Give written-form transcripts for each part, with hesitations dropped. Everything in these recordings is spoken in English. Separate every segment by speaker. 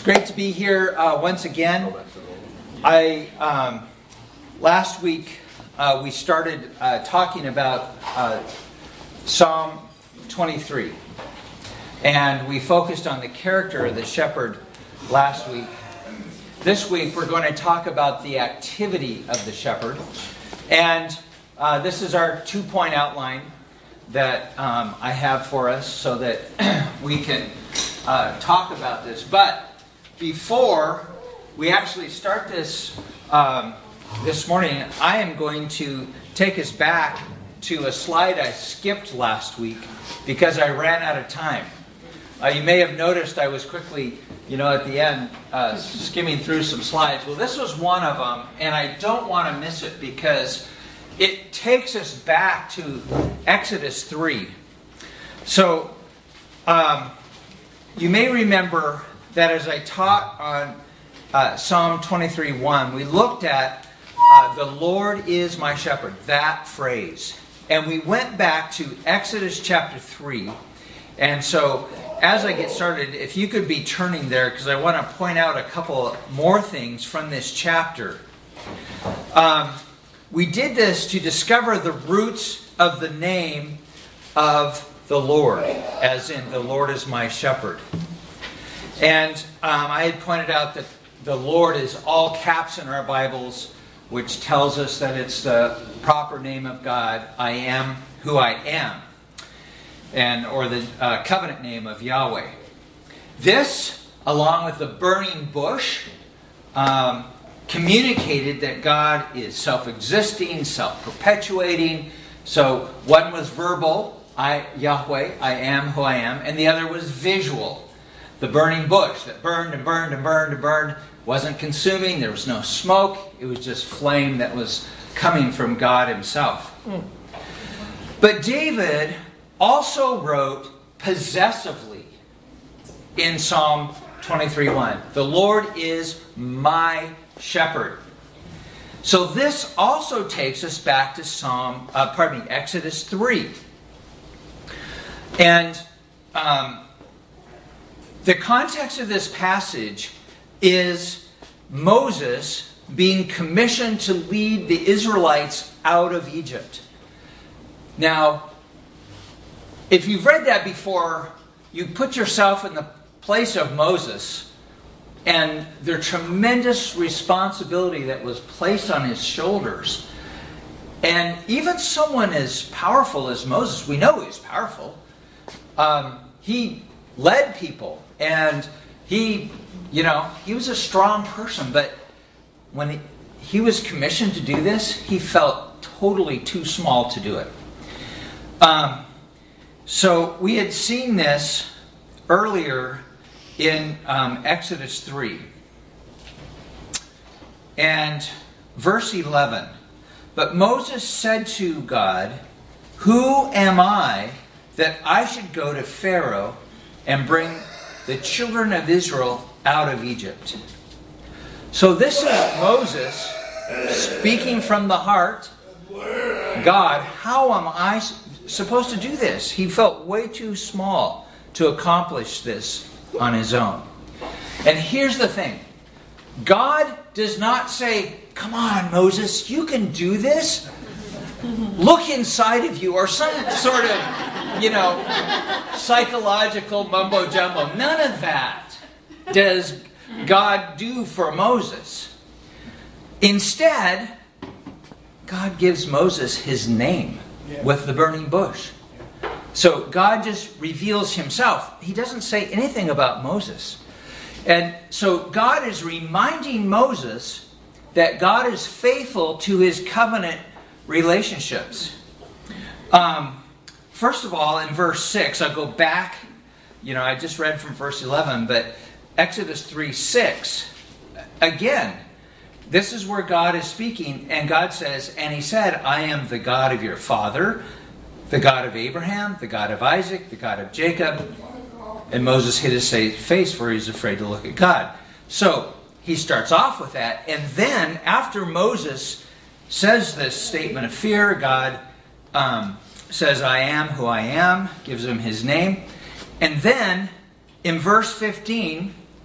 Speaker 1: great to be here once again. Last week we started talking about Psalm 23, and we focused on the character of the shepherd last week. This week we're going to talk about the activity of the shepherd, and this is our 2-point outline that I have for us so that we can talk about this. But before we actually start this this morning, I am going to take us back to a slide I skipped last week because I ran out of time. You may have noticed I was quickly, at the end, skimming through some slides. Well, this was one of them, and I don't want to miss it because it takes us back to Exodus 3. So, you may remember that as I taught on Psalm 23:1, we looked at the Lord is my shepherd, that phrase. And we went back to Exodus chapter 3. And so, as I get started, if you could be turning there, because I want to point out a couple more things from this chapter. We did this to discover the roots of the name of the Lord, as in the Lord is my shepherd. And I had pointed out that the Lord is all caps in our Bibles, which tells us that it's the proper name of God. I am who I am, or the covenant name of Yahweh. This, along with the burning bush, communicated that God is self-existing, self-perpetuating. So one was verbal, Yahweh, I am who I am, and the other was visual. The burning bush that burned and burned and burned and burned wasn't consuming. There was no smoke. It was just flame that was coming from God himself. But David also wrote possessively in Psalm 23:1, the Lord is my shepherd. So this also takes us back to Exodus 3. And the context of this passage is Moses being commissioned to lead the Israelites out of Egypt. Now, if you've read that before, you put yourself in the place of Moses and the tremendous responsibility that was placed on his shoulders. And even someone as powerful as Moses, we know he's powerful, he led people, and he was a strong person, but when he was commissioned to do this, he felt totally too small to do it. So we had seen this earlier in Exodus 3. And verse 11. But Moses said to God, "Who am I that I should go to Pharaoh and bring the children of Israel out of Egypt?" So this is Moses speaking from the heart. God, how am I supposed to do this? He felt way too small to accomplish this on his own. And here's the thing. God does not say, "Come on, Moses, you can do this. Look inside of you," or some sort of, psychological mumbo jumbo. None of that does God do for Moses. Instead, God gives Moses his name with the burning bush. So God just reveals himself. He doesn't say anything about Moses. And so God is reminding Moses that God is faithful to his covenant relationships. First of all, in verse 6, I'll go back. I just read from verse 11, but Exodus 3:6. Again, this is where God is speaking, and God says, "And he said, I am the God of your father, the God of Abraham, the God of Isaac, the God of Jacob." And Moses hid his face for he was afraid to look at God. So he starts off with that. And then after Moses says this statement of fear, God says, "I am who I am," gives him his name. And then in verse 15,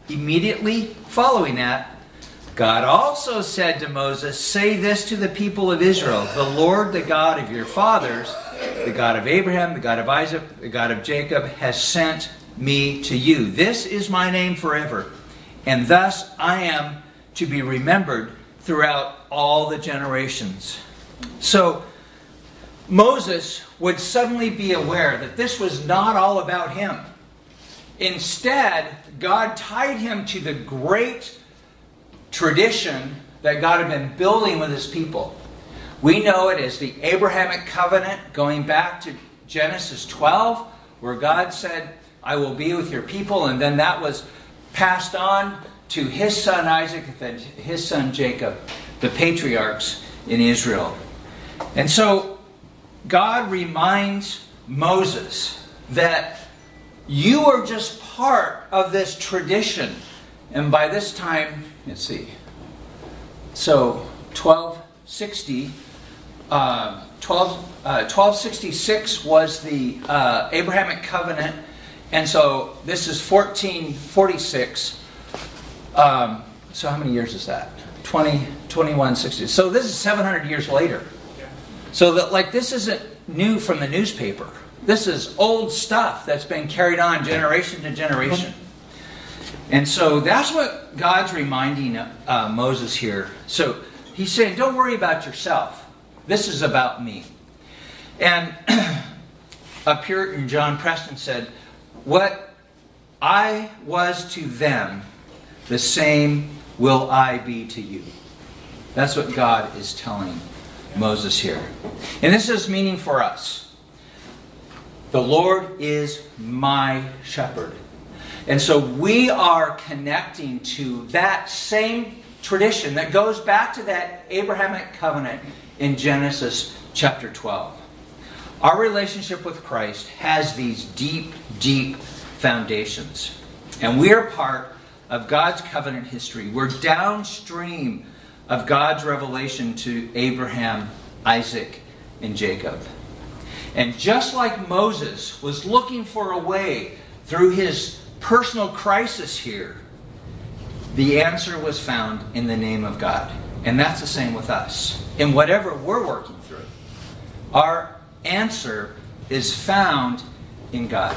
Speaker 1: immediately following that, God also said to Moses, "Say this to the people of Israel, the Lord, the God of your fathers, the God of Abraham, the God of Isaac, the God of Jacob, has sent me to you. This is my name forever, and thus I am to be remembered throughout all the generations." So Moses would suddenly be aware that this was not all about him. Instead, God tied him to the great tradition that God had been building with His people. We know it as the Abrahamic covenant, going back to Genesis 12, where God said, "I will be with your people," and then that was passed on to His son Isaac and then His son Jacob, the patriarchs in Israel. And so God reminds Moses that you are just part of this tradition. And by this time, let's see, so 1266 was the Abrahamic covenant, and so this is 1446. So how many years is that? 2160. So this is 700 years later. So that, like, this isn't new from the newspaper. This is old stuff that's been carried on generation to generation. And so that's what God's reminding Moses here. So He's saying, don't worry about yourself. This is about me. And a Puritan, John Preston, said, "What I was to them, the same will I be to you." That's what God is telling Moses here. And this is meaning for us. The Lord is my shepherd. And so we are connecting to that same tradition that goes back to that Abrahamic covenant in Genesis chapter 12. Our relationship with Christ has these deep, deep foundations. And we are part of God's covenant history. We're downstream of God's revelation to Abraham, Isaac, and Jacob. And just like Moses was looking for a way through his personal crisis here, the answer was found in the name of God. And that's the same with us. In whatever we're working through, our answer is found in God.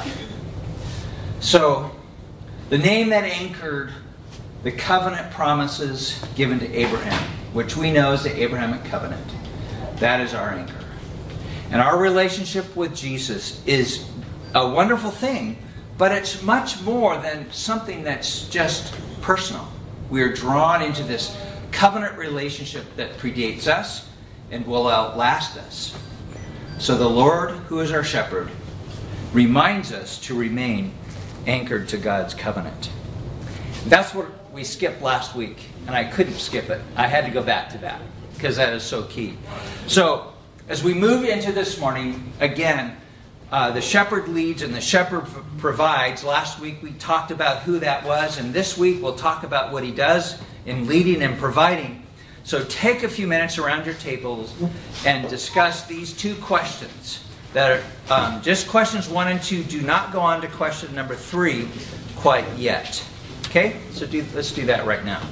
Speaker 1: So, the name that anchored the covenant promises given to Abraham, which we know is the Abrahamic covenant, that is our anchor. And our relationship with Jesus is a wonderful thing, but it's much more than something that's just personal. We are drawn into this covenant relationship that predates us and will outlast us. So the Lord, who is our shepherd, reminds us to remain anchored to God's covenant. That's what we skipped last week, and I couldn't skip it. I had to go back to that because that is so key. So as we move into this morning, again, the shepherd leads and the shepherd provides. Last week we talked about who that was, and this week we'll talk about what He does in leading and providing. So take a few minutes around your tables and discuss these two questions that are just questions 1 and 2. Do not go on to question number 3 quite yet. Okay? So let's do that right now.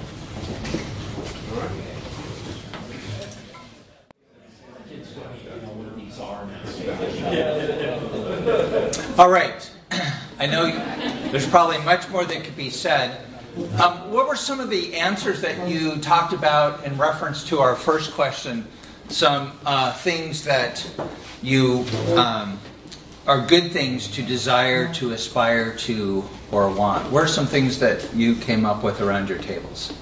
Speaker 1: All right. I know there's probably much more that could be said. What were some of the answers that you talked about in reference to our first question? Some things that you are good things to desire, to aspire to, or want. What are some things that you came up with around your tables?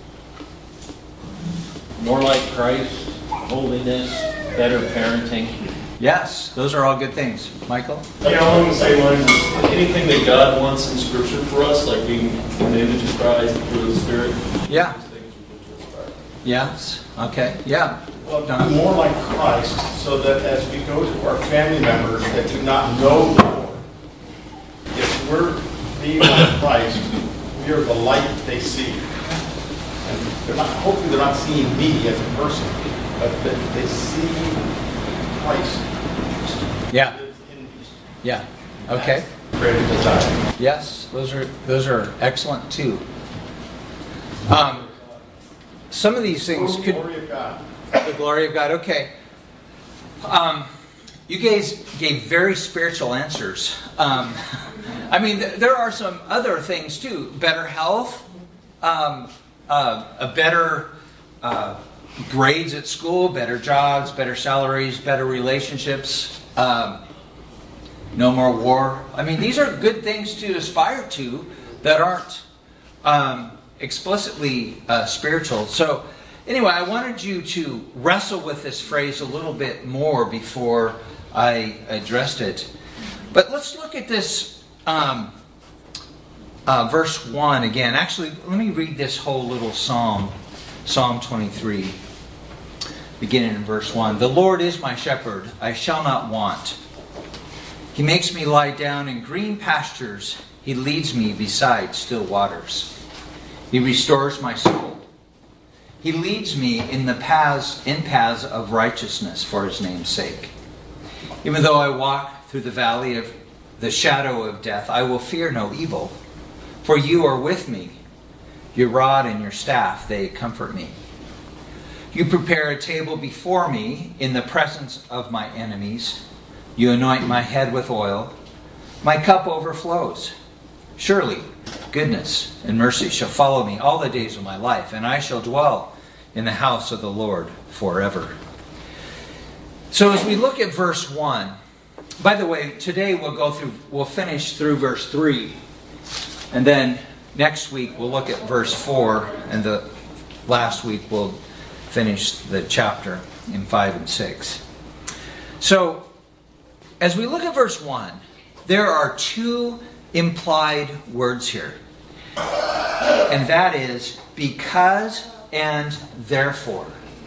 Speaker 2: More like Christ, holiness, better parenting.
Speaker 1: Yes, those are all good things. Michael?
Speaker 3: Yeah, along the same lines, anything that God wants in Scripture for us, like being in the image of Christ, the fruit of the Spirit.
Speaker 1: Yeah. Yes. Okay. Yeah.
Speaker 4: Well, be more like Christ, so that as we go to our family members that do not know the Lord, if we're being like Christ, we are the light that they see. And hopefully they're not seeing me as a person, but that they see Christ.
Speaker 1: Yeah. Yeah. Okay.
Speaker 4: Greater desire.
Speaker 1: Yes, those are excellent too. Some of these things
Speaker 4: The
Speaker 1: could...
Speaker 4: glory of God.
Speaker 1: The glory of God, okay. You guys gave very spiritual answers. I mean, there are some other things too. Better health, a better grades at school, better jobs, better salaries, better relationships, no more war. I mean, these are good things to aspire to that aren't explicitly spiritual. So anyway, I wanted you to wrestle with this phrase a little bit more before I addressed it. But let's look at this verse 1 again. Actually, let me read this whole little psalm, Psalm 23, beginning in verse 1. The Lord is my shepherd, I shall not want. He makes me lie down in green pastures. He leads me beside still waters. He restores my soul. He leads me in paths of righteousness for His name's sake. Even though I walk through the valley of the shadow of death, I will fear no evil. For you are with me. Your rod and your staff, they comfort me. You prepare a table before me in the presence of my enemies. You anoint my head with oil. My cup overflows. Surely goodness and mercy shall follow me all the days of my life, and I shall dwell in the house of the Lord forever. So as we look at verse 1, by the way, today we'll finish through verse 3, and then next week we'll look at verse 4, and the last week we'll finish the chapter in 5 and 6. So as we look at verse 1, there are two implied words here. And that is because and therefore.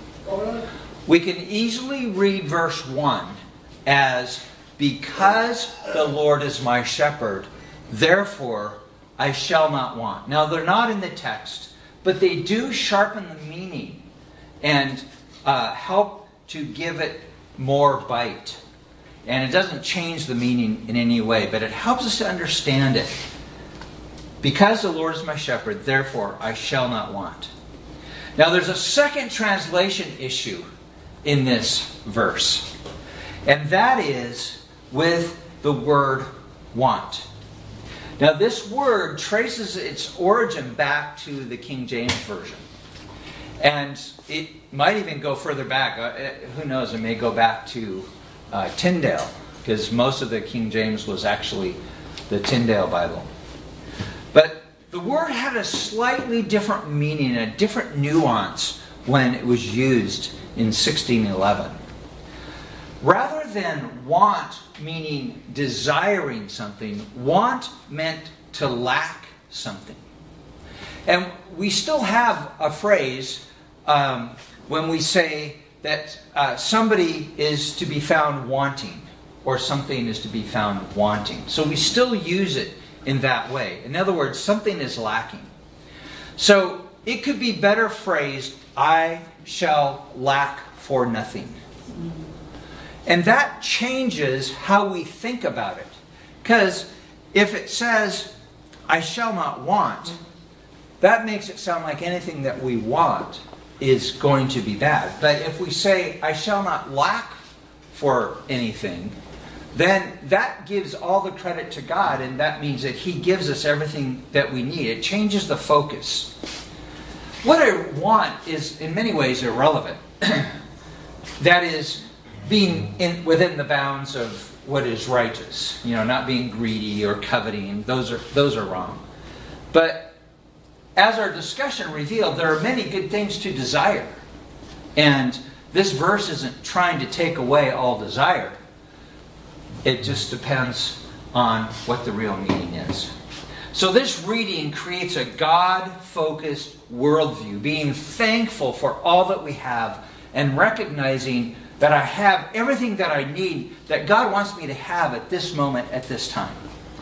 Speaker 1: We can easily read verse 1 as because the Lord is my shepherd, therefore I shall not want. Now they're not in the text, but they do sharpen the meaning and help to give it more bite. And it doesn't change the meaning in any way, but it helps us to understand it. Because the Lord is my shepherd, therefore I shall not want. Now there's a second translation issue in this verse. And that is with the word want. Now this word traces its origin back to the King James Version. And it might even go further back. Who knows, it may go back to Tyndale, because most of the King James was actually the Tyndale Bible. But the word had a slightly different meaning, a different nuance when it was used in 1611. Rather than want meaning desiring something, want meant to lack something. And we still have a phrase when we say that somebody is to be found wanting, or something is to be found wanting. So we still use it in that way. In other words, something is lacking. So it could be better phrased, I shall lack for nothing. And that changes how we think about it. Because if it says, I shall not want, that makes it sound like anything that we want is going to be bad. But if we say, I shall not lack for anything, then that gives all the credit to God, and that means that He gives us everything that we need. It changes the focus. What I want is, in many ways, irrelevant. That is, being within the bounds of what is righteous. Not being greedy or coveting. Those are wrong. But as our discussion revealed, there are many good things to desire. And this verse isn't trying to take away all desire. It just depends on what the real meaning is. So this reading creates a God-focused worldview, being thankful for all that we have and recognizing that I have everything that I need, that God wants me to have at this moment, at this time.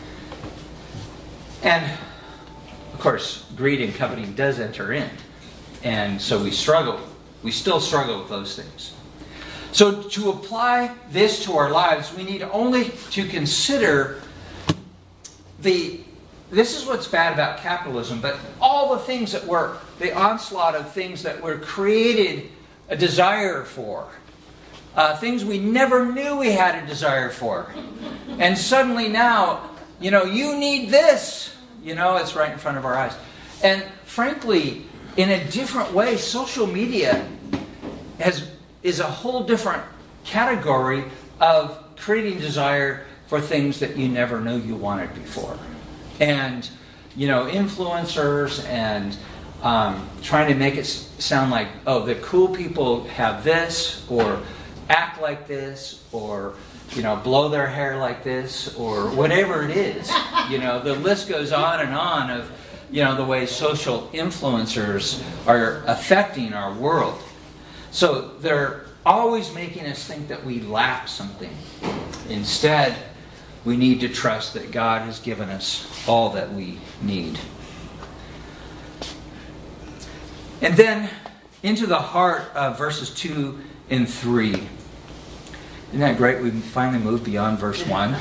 Speaker 1: And, of course, greed and coveting does enter in. And so we still struggle with those things. So to apply this to our lives, we need only to consider the this is what's bad about capitalism, but all the things that were, the onslaught of things that were created a desire for, things we never knew we had a desire for. And suddenly now, you need this. It's right in front of our eyes. And frankly, in a different way, social media is a whole different category of creating desire for things that you never knew you wanted before. And, influencers and trying to make it sound like, oh, the cool people have this, or act like this, or, blow their hair like this, or whatever it is. The list goes on of, the way social influencers are affecting our world. So they're always making us think that we lack something. Instead, we need to trust that God has given us all that we need. And then into the heart of verses 2 and 3. Isn't that great? We finally moved beyond verse 1.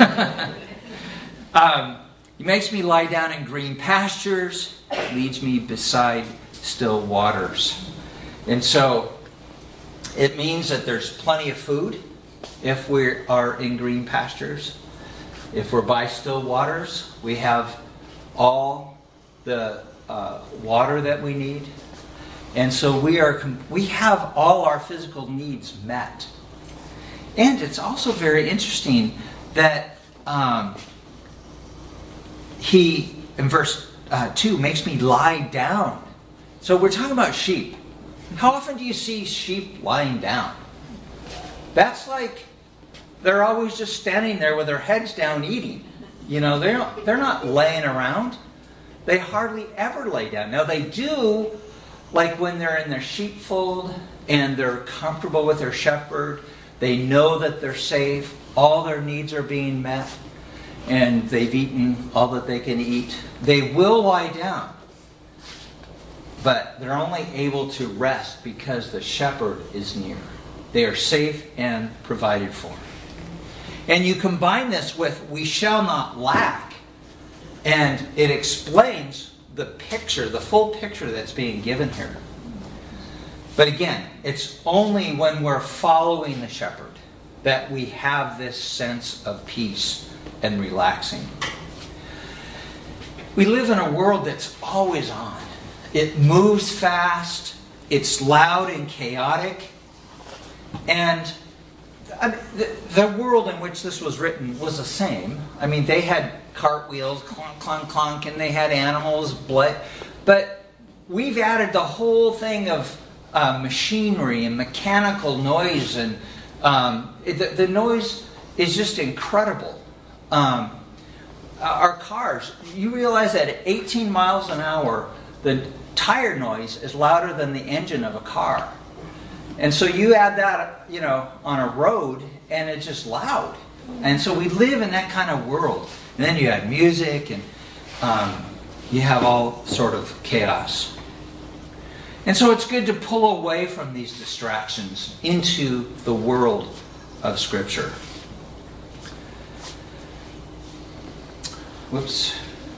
Speaker 1: He makes me lie down in green pastures, leads me beside still waters. And so it means that there's plenty of food if we are in green pastures. If we're by still waters, we have all the water that we need. And so we have all our physical needs met. And it's also very interesting that he, in verse 2, makes me lie down. So we're talking about sheep. How often do you see sheep lying down? That's like they're always just standing there with their heads down eating. They're not laying around. They hardly ever lay down. Now they do, like when they're in their sheepfold and they're comfortable with their shepherd. They know that they're safe. All their needs are being met. And they've eaten all that they can eat. They will lie down. But they're only able to rest because the shepherd is near. They are safe and provided for. And you combine this with, we shall not lack. And it explains the picture, the full picture that's being given here. But again, it's only when we're following the shepherd that we have this sense of peace and relaxing. We live in a world that's always on. It moves fast. It's loud and chaotic. And the world in which this was written was the same. They had cartwheels, clonk, clonk, clonk, and they had animals, blood. But we've added the whole thing of machinery and mechanical noise. And the noise is just incredible. Our cars, you realize that at 18 miles an hour, the tire noise is louder than the engine of a car. And so you add that, on a road, and it's just loud. And so we live in that kind of world. And then you have music, and you have all sort of chaos. And so it's good to pull away from these distractions into the world of Scripture. Whoops.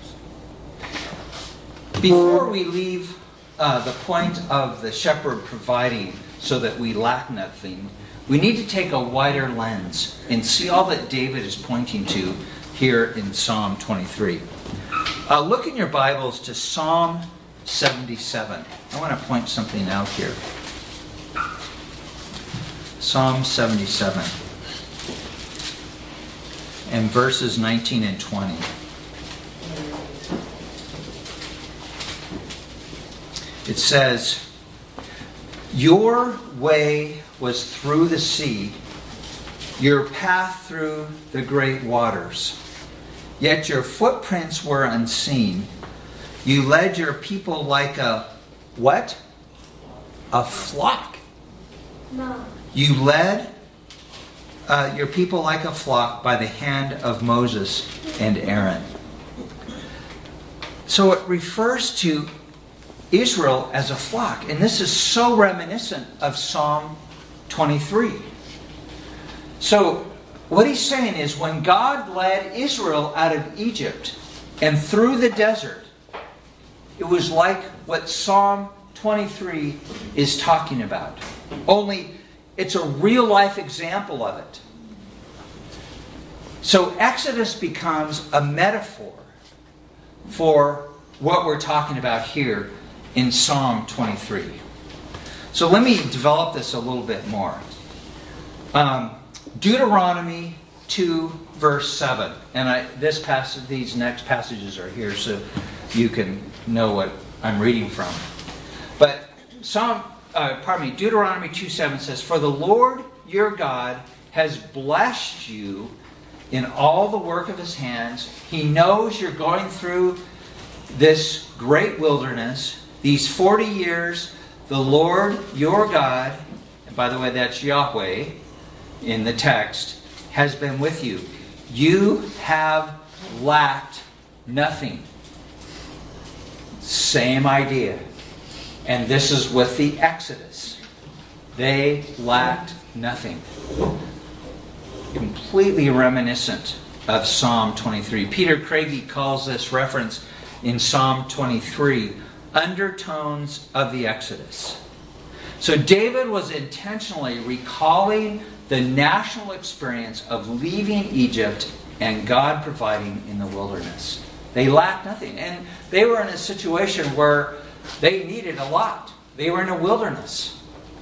Speaker 1: Before we leave the point of the shepherd providing so that we lack nothing, we need to take a wider lens and see all that David is pointing to here in Psalm 23. Look in your Bibles to Psalm 77. I want to point something out here. Psalm 77 and verses 19 and 20. It says, "Your way was through the sea, your path through the great waters. Yet your footprints were unseen. You led your people like a," what? "A flock."
Speaker 5: No.
Speaker 1: You led your people like a flock by the hand of Moses and Aaron. So it refers to Israel as a flock. And this is so reminiscent of Psalm 23. So what he's saying is when God led Israel out of Egypt, and through the desert. It was like what Psalm 23 is talking about. Only it's a real life example of it. So Exodus becomes a metaphor for what we're talking about here in Psalm 23. So let me develop this a little bit more. Deuteronomy 2 verse 7. And these next passages are here so you can know what I'm reading from. But Deuteronomy 2:7 says, "For the Lord your God has blessed you in all the work of his hands. He knows you're going through this great wilderness, these 40 years. The Lord your God," and by the way, that's Yahweh in the text, "has been with you. You have lacked nothing." Same idea. And this is with the Exodus. They lacked nothing. Completely reminiscent of Psalm 23. Peter Craigie calls this reference in Psalm 23 undertones of the Exodus. So David was intentionally recalling the national experience of leaving Egypt and God providing in the wilderness. They lacked nothing. And they were in a situation where they needed a lot. They were in a wilderness.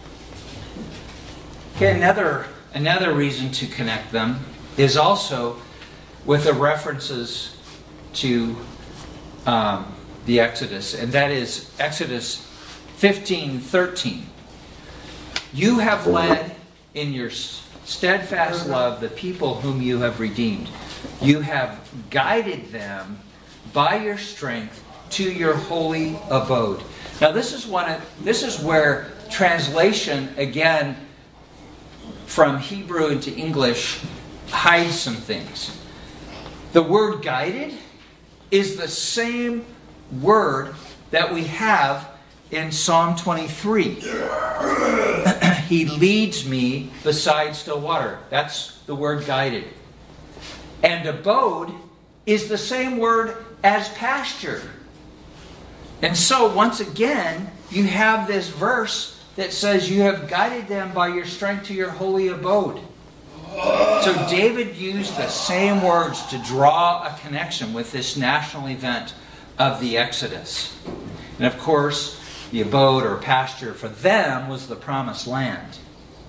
Speaker 1: Okay, another reason to connect them is also with the references to the Exodus, and that is Exodus 15:13. "You have led in your steadfast love the people whom you have redeemed. You have guided them by your strength to your holy abode." Now this is where translation again from Hebrew into English hides some things. The word guided is the same word that we have in Psalm 23. "He leads me beside still water." That's the word guided. And abode is the same word as pasture. And so once again, you have this verse that says you have guided them by your strength to your holy abode. So David used the same words to draw a connection with this national event of the Exodus. And of course, the abode or pasture for them was the promised land.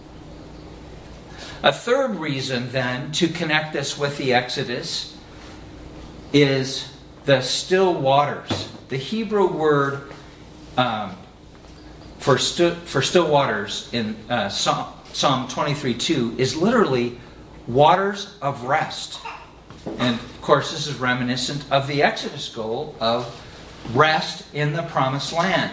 Speaker 1: A third reason then to connect this with the Exodus is the still waters. The Hebrew word for still waters in Psalm 23:2 is literally waters of rest. And of course, this is reminiscent of the Exodus goal of rest in the promised land.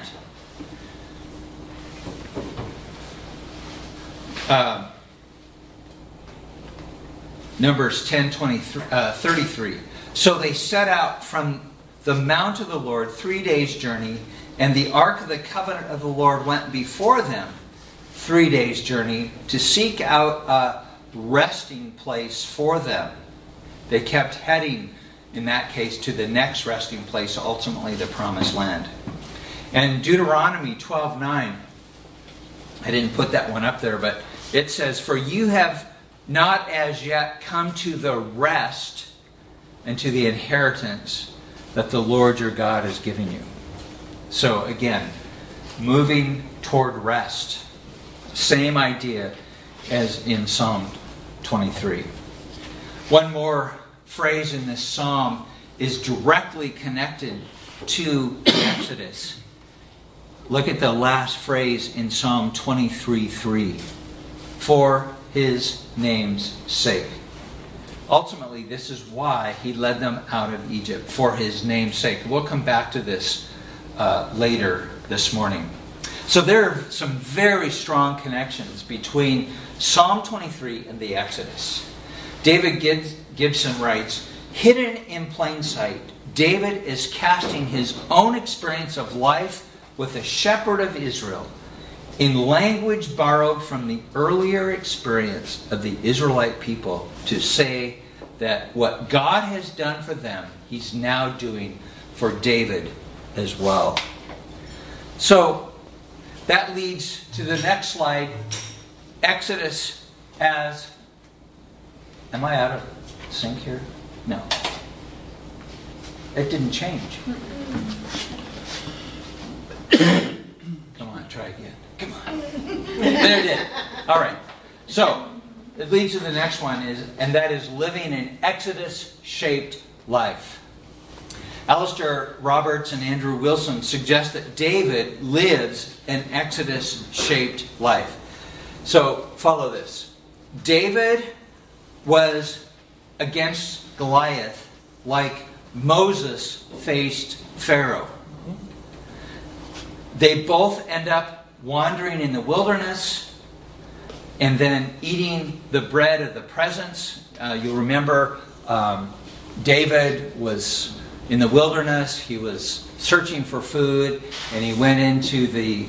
Speaker 1: Numbers 10:33. "So they set out from the mount of the Lord 3 days' journey, and the ark of the covenant of the Lord went before them 3 days' journey to seek out a resting place for them." They kept heading, in that case, to the next resting place, ultimately the promised land. And Deuteronomy 12:9, I didn't put that one up there, but it says, "For you have not as yet come to the rest and to the inheritance that the Lord your God is giving you." So again, moving toward rest. Same idea as in Psalm 23. One more phrase in this psalm is directly connected to Exodus. Look at the last phrase in Psalm 23:3. "For his name's sake." Ultimately, this is why he led them out of Egypt, for his name's sake. We'll come back to this later this morning. So there are some very strong connections between Psalm 23 and the Exodus. David Gibson writes, "Hidden in plain sight, David is casting his own experience of life with a shepherd of Israel in language borrowed from the earlier experience of the Israelite people to say that what God has done for them, He's now doing for David as well. So that leads to the next slide. Exodus as... Am I out of sync here? No. It didn't change. Come on, try again. Come on. There it did. All right. So, it leads to the next one, and that is living an Exodus-shaped life. Alistair Roberts and Andrew Wilson suggest that David lives an Exodus-shaped life. So, follow this. David was against Goliath like Moses faced Pharaoh. They both end up wandering in the wilderness and then eating the bread of the presence. You'll remember David was in the wilderness. He was searching for food, and he went into the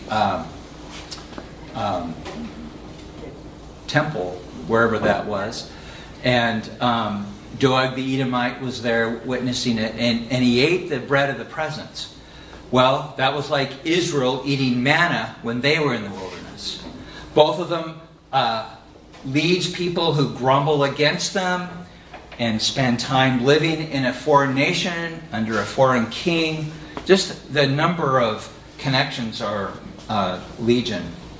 Speaker 1: temple, wherever that was. And Doeg the Edomite was there witnessing it, and he ate the bread of the presence. Well, that was like Israel eating manna when they were in the wilderness. Both of them leads people who grumble against them and spend time living in a foreign nation under a foreign king. Just the number of connections are legion.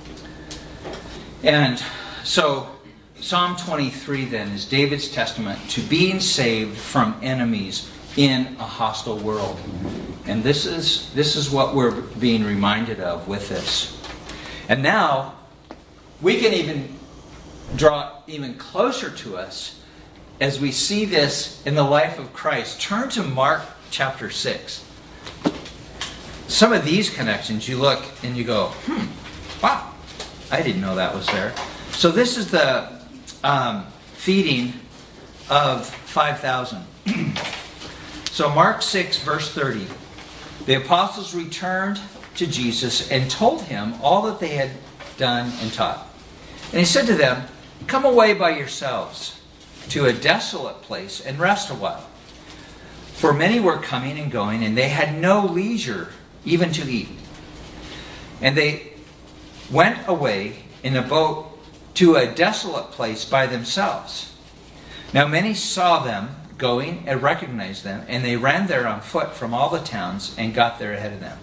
Speaker 1: And so Psalm 23 then is David's testament to being saved from enemies in a hostile world. And this is what we're being reminded of with this. And now we can even draw even closer to us as we see this in the life of Christ. Turn to Mark chapter 6. Some of these connections you look and you go, wow, I didn't know that was there. So this is the feeding of 5,000. So Mark 6 verse 30. The apostles returned to Jesus and told him all that they had done and taught. And he said to them, "Come away by yourselves to a desolate place and rest a while." For many were coming and going, and they had no leisure even to eat. And they went away in a boat to a desolate place by themselves. Now many saw them going and recognized them, and they ran there on foot from all the towns and got there ahead of them.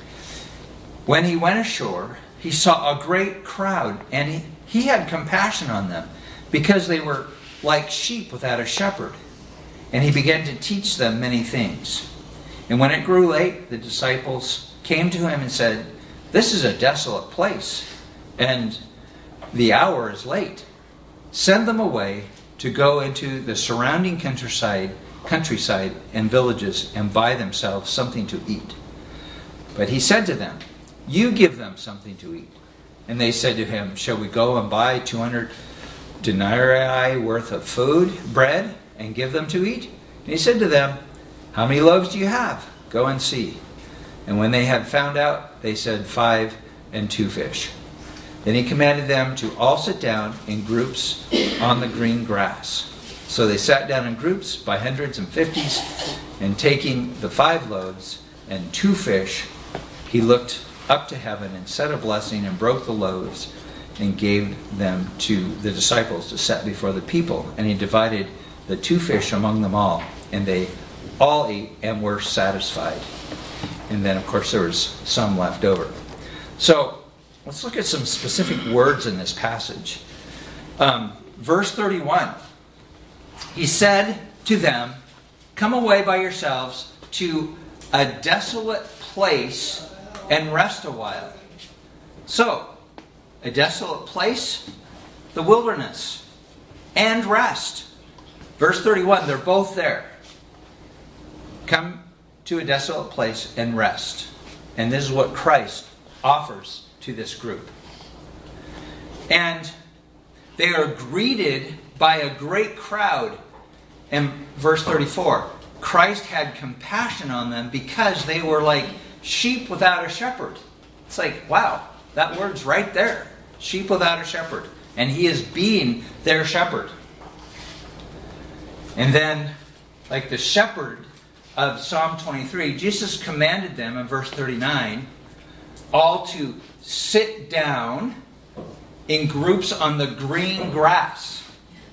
Speaker 1: When he went ashore, he saw a great crowd, and he had compassion on them, because they were like sheep without a shepherd. And he began to teach them many things. And when it grew late, the disciples came to him and said, "This is a desolate place, and the hour is late. Send them away to go into the surrounding countryside and villages and buy themselves something to eat." But he said to them, "You give them something to eat." And they said to him, "Shall we go and buy 200 denarii worth of bread, and give them to eat?" And he said to them, "How many loaves do you have? Go and see." And when they had found out, they said, 5 and 2 fish. Then he commanded them to all sit down in groups on the green grass. So they sat down in groups by hundreds and fifties, and taking the 5 loaves and 2 fish, he looked up to heaven and said a blessing and broke the loaves and gave them to the disciples to set before the people. And he divided the 2 fish among them all, and they all ate and were satisfied. And then, of course, there was some left over. So let's look at some specific words in this passage. Verse 31. He said to them, "Come away by yourselves to a desolate place and rest a while." So, a desolate place, the wilderness, and rest. Verse 31, they're both there. Come to a desolate place and rest. And this is what Christ offers to this group. And they are greeted by a great crowd. In verse 34, Christ had compassion on them because they were like sheep without a shepherd. It's like, wow, that word's right there. Sheep without a shepherd. And he is being their shepherd. And then, like the shepherd of Psalm 23, Jesus commanded them in verse 39 all to sit down in groups on the green grass.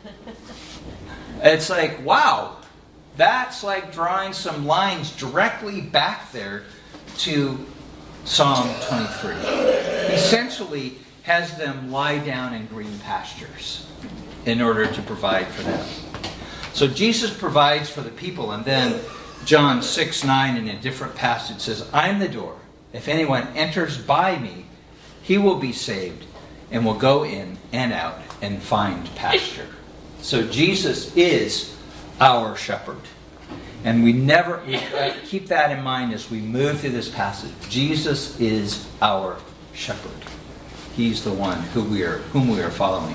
Speaker 1: It's like, wow, that's like drawing some lines directly back there to Psalm 23. Essentially has them lie down in green pastures in order to provide for them. So Jesus provides for the people, and then John 6:9 in a different passage says, I'm the door. If anyone enters by me, he will be saved and will go in and out and find pasture. So Jesus is our shepherd. And we keep that in mind as we move through this passage. Jesus is our shepherd. He's the one whom we are following.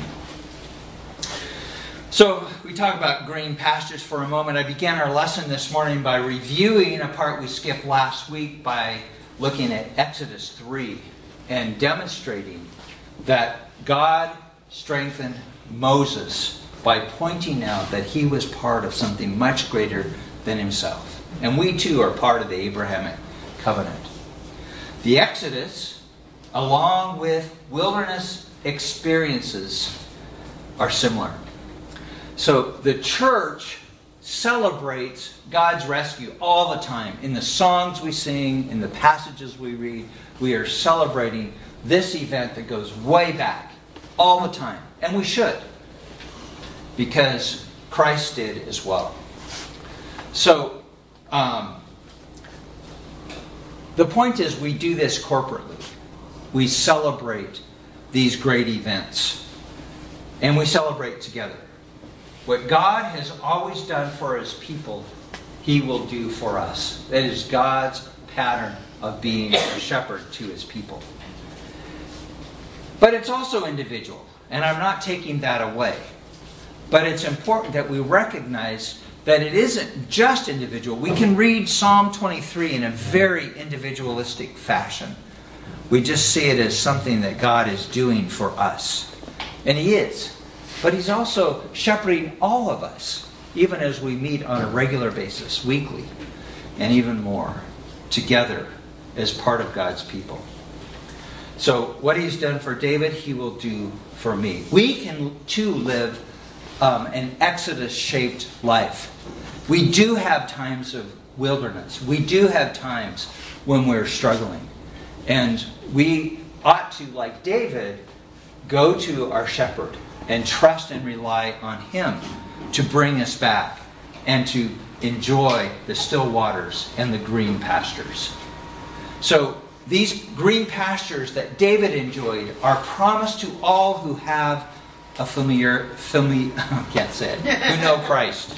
Speaker 1: So we talk about green pastures for a moment. I began our lesson this morning by reviewing a part we skipped last week by looking at Exodus 3 and demonstrating that God strengthened Moses by pointing out that he was part of something much greater than himself. And we too are part of the Abrahamic covenant. The Exodus, along with wilderness experiences, are similar. So the church celebrates God's rescue all the time. In the songs we sing, in the passages we read, we are celebrating this event that goes way back all the time. And we should, because Christ did as well. So, the point is we do this corporately. We celebrate these great events. And we celebrate together. What God has always done for His people, He will do for us. That is God's pattern of being a shepherd to His people. But it's also individual. And I'm not taking that away. But it's important that we recognize that it isn't just individual. We can read Psalm 23 in a very individualistic fashion. We just see it as something that God is doing for us. And He is. But He's also shepherding all of us, even as we meet on a regular basis, weekly, and even more, together as part of God's people. So what He's done for David, He will do for me. We can too live an Exodus-shaped life. We do have times of wilderness. We do have times when we're struggling. And we ought to, like David, go to our shepherd and trust and rely on Him to bring us back and to enjoy the still waters and the green pastures. So these green pastures that David enjoyed are promised to all who have a can't say it, who know Christ.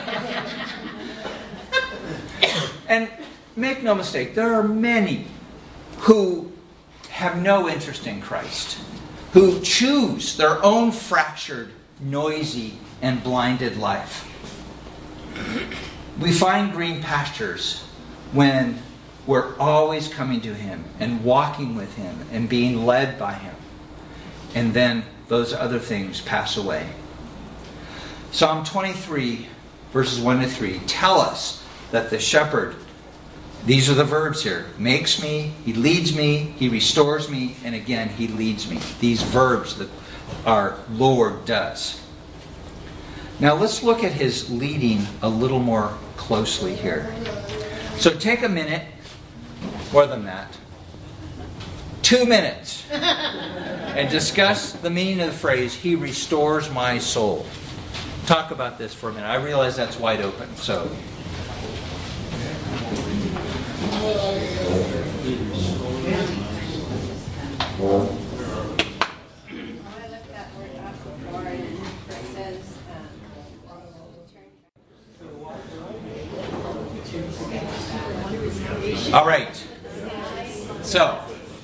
Speaker 1: And make no mistake, there are many who have no interest in Christ, who choose their own fractured, noisy, and blinded life. We find green pastures when we're always coming to Him and walking with Him and being led by Him. And then those other things pass away. Psalm 23, verses 1 to 3, tell us that the shepherd, these are the verbs here, makes me, He leads me, He restores me, and again, He leads me. These verbs that our Lord does. Now let's look at His leading a little more closely here. So take a minute, more than that, 2 minutes, and discuss the meaning of the phrase, He restores my soul. Talk about this for a minute. I realize that's wide open, so. All right. So,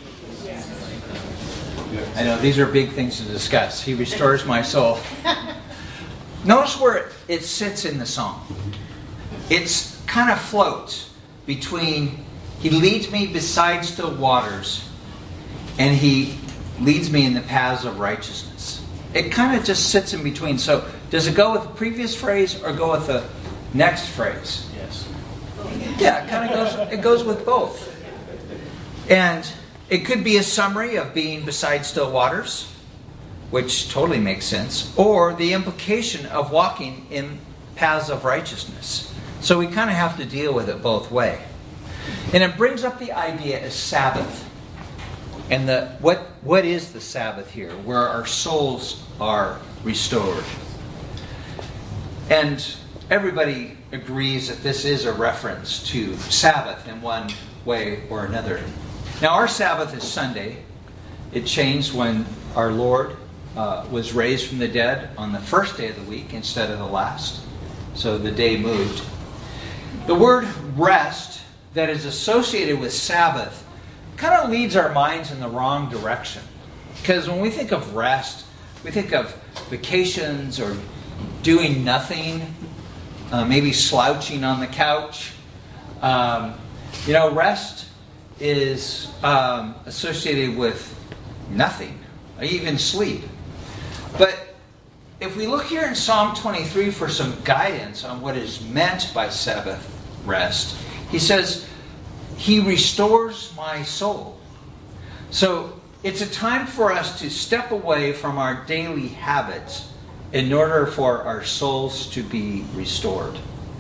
Speaker 1: I know these are big things to discuss. He restores my soul. Notice where it sits in the song. It's kind of floats between He leads me beside still waters and He leads me in the paths of righteousness. It kind of just sits in between. So Does it go with the previous phrase or go with the next phrase?
Speaker 4: Yes.
Speaker 1: Yeah, it kind of goes with both. And it could be a summary of being beside still waters, which totally makes sense, or the implication of walking in paths of righteousness. So we kind of have to deal with it both ways. And it brings up the idea of Sabbath. And what is the Sabbath here? Where our souls are restored. And everybody agrees that this is a reference to Sabbath in one way or another. Now our Sabbath is Sunday. It changed when our Lord was raised from the dead on the first day of the week instead of the last. So the day moved. The word rest that is associated with Sabbath kind of leads our minds in the wrong direction. Because when we think of rest, we think of vacations or doing nothing, maybe slouching on the couch. Rest is associated with nothing, even sleep. But if we look here in Psalm 23 for some guidance on what is meant by Sabbath rest, he says, He restores my soul. So it's a time for us to step away from our daily habits in order for our souls to be restored.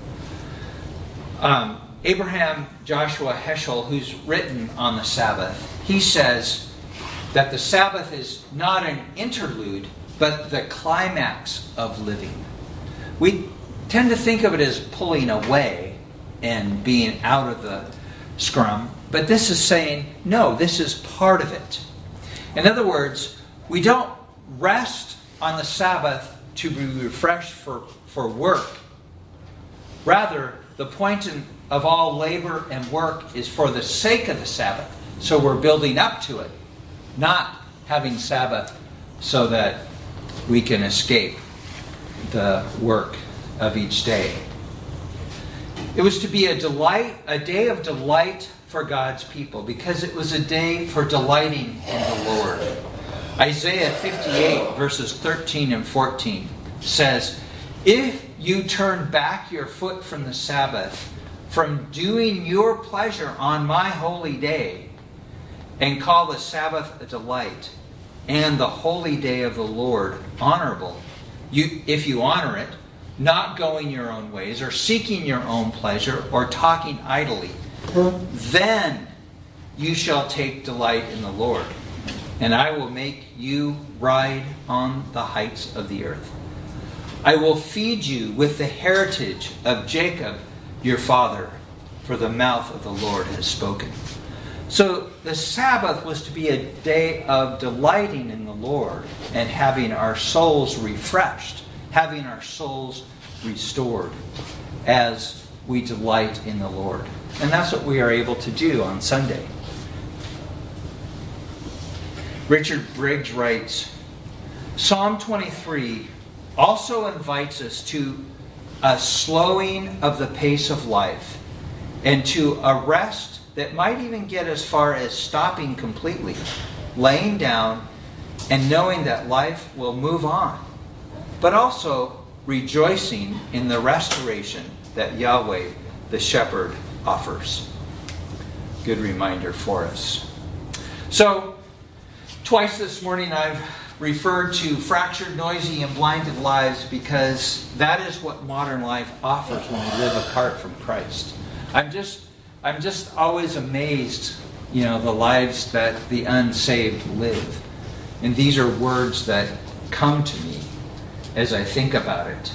Speaker 1: Abraham Joshua Heschel, who's written on the Sabbath, he says that the Sabbath is not an interlude, but the climax of living. We tend to think of it as pulling away and being out of the scrum, but this is saying, no, this is part of it. In other words, we don't rest on the Sabbath to be refreshed for work. Rather, the point of all labor and work is for the sake of the Sabbath. So we're building up to it, not having Sabbath so that we can escape the work of each day. It was to be a day of delight for God's people, because it was a day for delighting in the Lord. Isaiah 58 verses 13 and 14 says, "If you turn back your foot from the Sabbath, from doing your pleasure on my holy day, and call the Sabbath a delight, and the holy day of the Lord honorable, if you honor it, not going your own ways, or seeking your own pleasure, or talking idly, then you shall take delight in the Lord, and I will make you ride on the heights of the earth. I will feed you with the heritage of Jacob your father, for the mouth of the Lord has spoken." So the Sabbath was to be a day of delighting in the Lord and having our souls refreshed, having our souls restored as we delight in the Lord. And that's what we are able to do on Sunday. Richard Briggs writes, Psalm 23 also invites us to a slowing of the pace of life and to a rest that might even get as far as stopping completely, laying down and knowing that life will move on, but also rejoicing in the restoration that Yahweh, the shepherd, offers. Good reminder for us. So, twice this morning I've referred to fractured, noisy, and blinded lives because that is what modern life offers when we live apart from Christ. I'm just always amazed, the lives that the unsaved live. And these are words that come to me as I think about it.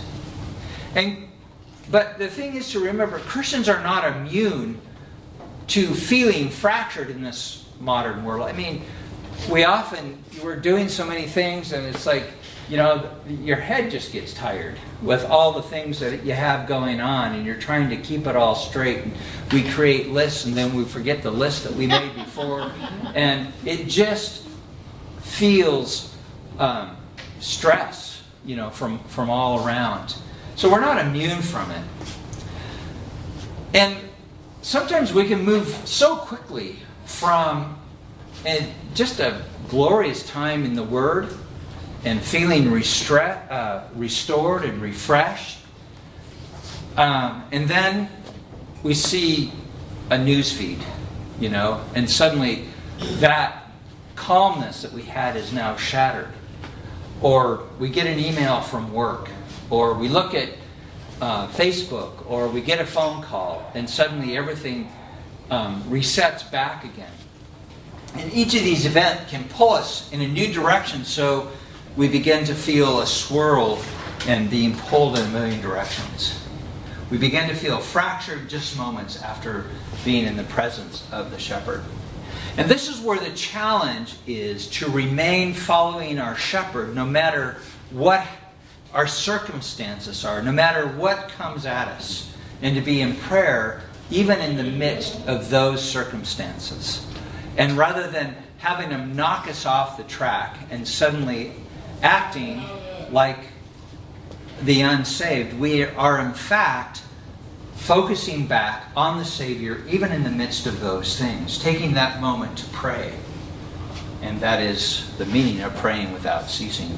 Speaker 1: But the thing is to remember, Christians are not immune to feeling fractured in this modern world. I mean, we're doing so many things, and it's like, your head just gets tired with all the things that you have going on, and you're trying to keep it all straight. And we create lists, and then we forget the list that we made before, and it just feels stress, from all around. So we're not immune from it. And sometimes we can move so quickly from just a glorious time in the Word and feeling restored and refreshed. And then we see a news feed, and suddenly that calmness that we had is now shattered. Or we get an email from work, or we look at Facebook, or we get a phone call, and suddenly everything resets back again. And each of these events can pull us in a new direction, so we begin to feel a swirl and being pulled in a million directions. We begin to feel fractured just moments after being in the presence of the shepherd. And this is where the challenge is, to remain following our shepherd no matter what our circumstances are, no matter what comes at us, and to be in prayer even in the midst of those circumstances. And rather than having them knock us off the track and suddenly acting like the unsaved, we are in fact focusing back on the Savior even in the midst of those things, taking that moment to pray. And that is the meaning of praying without ceasing.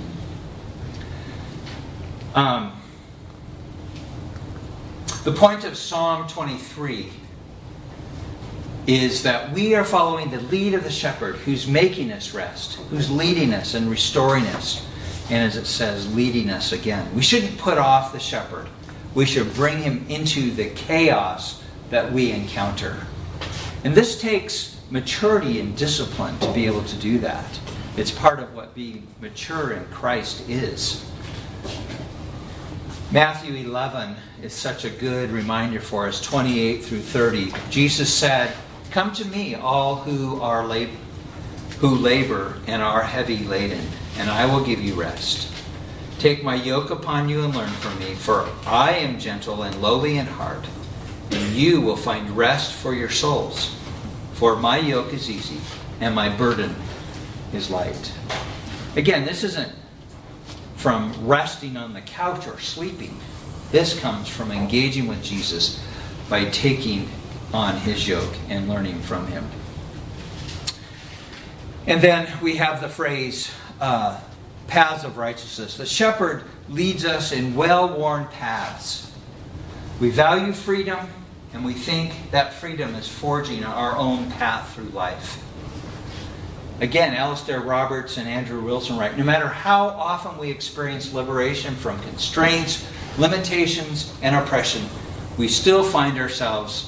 Speaker 1: The point of Psalm 23 is that we are following the lead of the shepherd who's making us rest, who's leading us and restoring us, and as it says, leading us again. We shouldn't put off the shepherd. We should bring him into the chaos that we encounter. And this takes maturity and discipline to be able to do that. It's part of what being mature in Christ is. Matthew 11 is such a good reminder for us, 28 through 30. Jesus said, "Come to me, all who labor and are heavy laden, and I will give you rest. Take my yoke upon you and learn from me, for I am gentle and lowly in heart, and you will find rest for your souls. For my yoke is easy, and my burden is light." Again, this isn't from resting on the couch or sleeping. This comes from engaging with Jesus by taking on his yoke and learning from him. And then we have the phrase, paths of righteousness. The shepherd leads us in well-worn paths. We value freedom, and we think that freedom is forging our own path through life. Again, Alistair Roberts and Andrew Wilson write, no matter how often we experience liberation from constraints, limitations, and oppression, we still find ourselves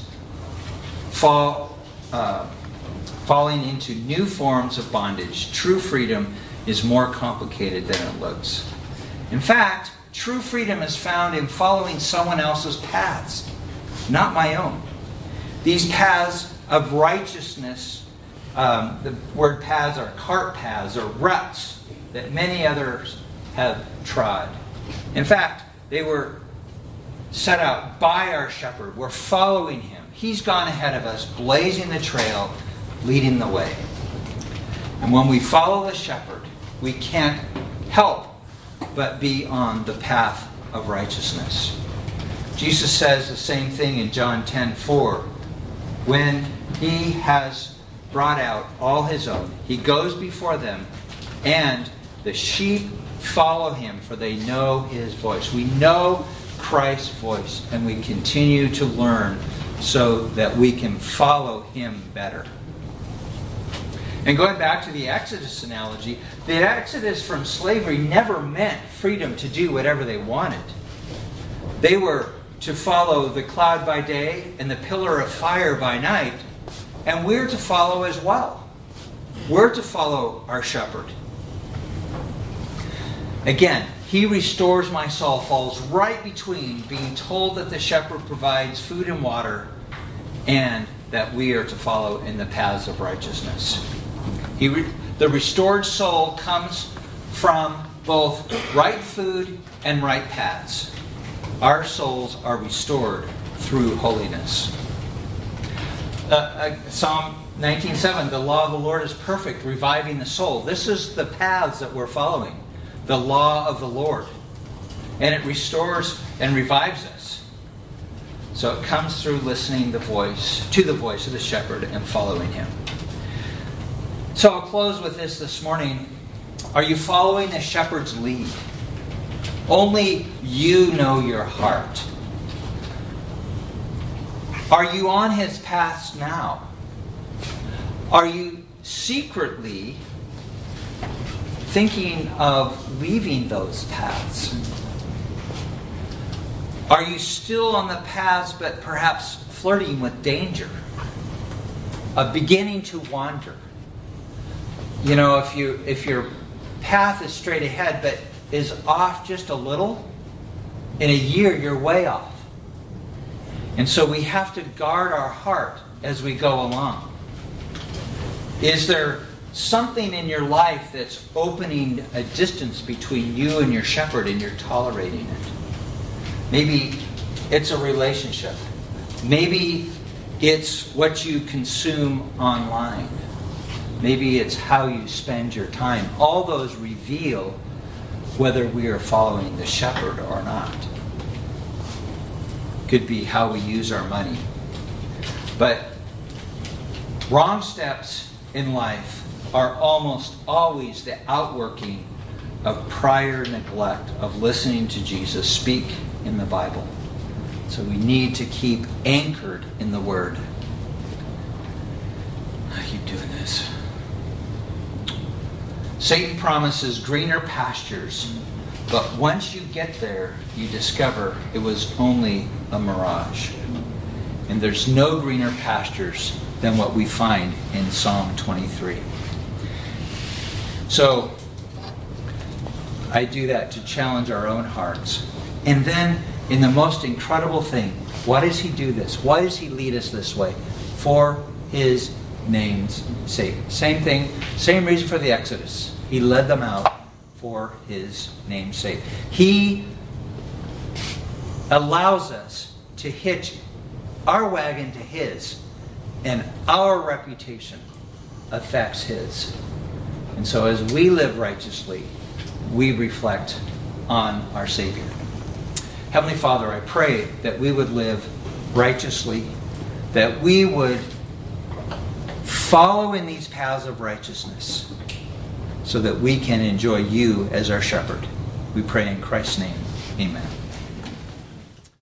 Speaker 1: falling into new forms of bondage. True freedom is more complicated than it looks. In fact, true freedom is found in following someone else's paths, not my own. These paths of righteousness, the word paths are cart paths or ruts that many others have trod. In fact, they were set out by our shepherd. We're following him. He's gone ahead of us, blazing the trail, leading the way. And when we follow the shepherd, we can't help but be on the path of righteousness. Jesus says the same thing in John 10:4. When he has brought out all his own, he goes before them, and the sheep follow him, for they know his voice. We know Christ's voice, and we continue to learn so that we can follow him better. And going back to the Exodus analogy, the Exodus from slavery never meant freedom to do whatever they wanted. They were to follow the cloud by day and the pillar of fire by night, and we're to follow as well. We're to follow our shepherd. Again, he restores my soul falls right between being told that the shepherd provides food and water and that we are to follow in the paths of righteousness. The restored soul comes from both right food and right paths. Our souls are restored through holiness. Psalm 19:7, the law of the Lord is perfect, reviving the soul. This is the paths that we're following. The law of the Lord. And it restores and revives us. So it comes through listening to the voice of the shepherd and following him. So I'll close with this morning. Are you following the shepherd's lead? Only you know your heart. Are you on his paths now? Are you secretly thinking of leaving those paths? Are you still on the paths but perhaps flirting with danger? Beginning to wander? You know, if your path is straight ahead but is off just a little, in a year you're way off. And so we have to guard our heart as we go along. Is there something in your life that's opening a distance between you and your shepherd and you're tolerating it? Maybe it's a relationship. Maybe it's what you consume online. Maybe it's how you spend your time. All those reveal whether we are following the shepherd or not. Could be how we use our money. But wrong steps in life are almost always the outworking of prior neglect of listening to Jesus speak in the Bible. So we need to keep anchored in the Word. I keep doing this. Satan promises greener pastures, but once you get there, you discover it was only a mirage. And there's no greener pastures than what we find in Psalm 23. So, I do that to challenge our own hearts. And then, in the most incredible thing, why does he do this? Why does he lead us this way? For his name's sake. Same thing, same reason for the Exodus. He led them out for his name's sake. He allows us to hitch our wagon to his, and our reputation affects his. And so as we live righteously, we reflect on our Savior. Heavenly Father, I pray that we would live righteously, that we would follow in these paths of righteousness so that we can enjoy you as our shepherd. We pray in Christ's name. Amen.